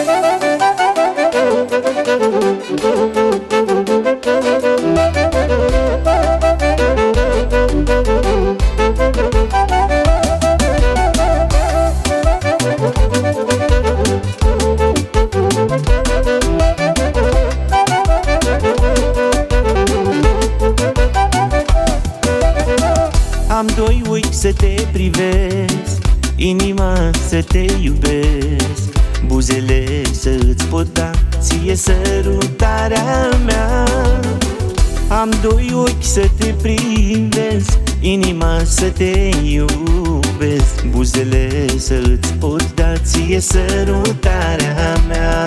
Am doi ochi să te privesc, inima să te iubesc, buzele să-ți pot da ție sărutarea mea. Am doi ochi să te privesc, inima să te iubesc, buzele să-ți pot da ție sărutarea mea.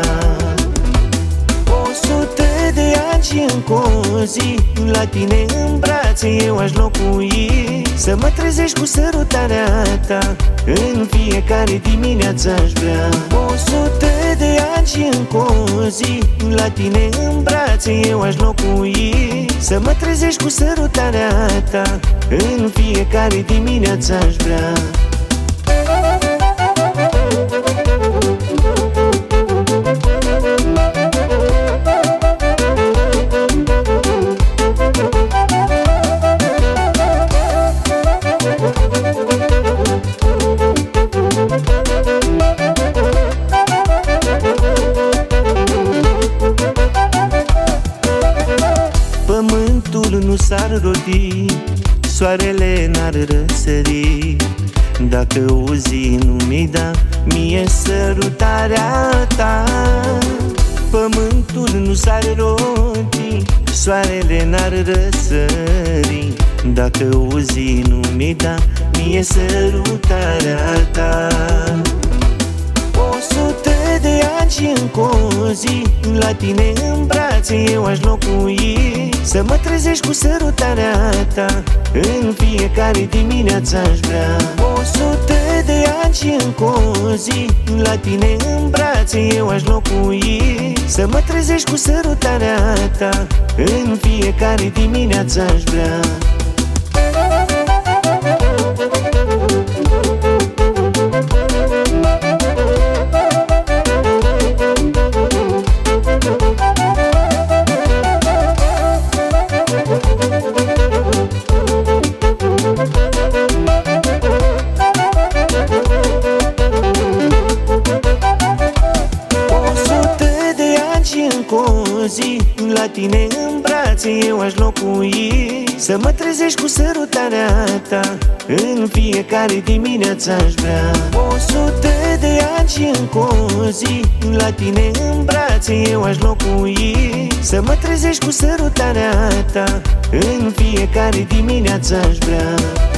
100 de ani și încă o zi, la tine în brațe eu aș locui, să mă trezești cu sărutarea ta, în fiecare dimineață aș vrea. 100 de ani și încă o zi, la tine în brațe eu aș locui, să mă trezești cu sărutarea ta, în fiecare dimineață aș vrea. Pământul nu s-ar rodi, soarele n-ar răsări, dacă o zi nu mi-ai da mie sărutarea ta. Pământul nu s-ar rodi, soarele n-ar răsări, dacă o zi nu mi-ai da mie sărutarea ta. 100 de ani și încă o zi, la tine în brațe eu aș locui, să mă trezești cu sărutarea ta, în fiecare dimineață aș vrea. 100 de ani și încă o zi, la tine în brațe eu aș locui, să mă trezești cu sărutarea ta, în fiecare dimineață aș vrea. Zi, la tine în brațe eu aș locui, să mă trezești cu sărutarea ta, în fiecare dimineață aș vrea. 100 de ani și încă o zi, la tine în brațe eu aș locui, să mă trezești cu sărutarea ta, în fiecare dimineață aș vrea.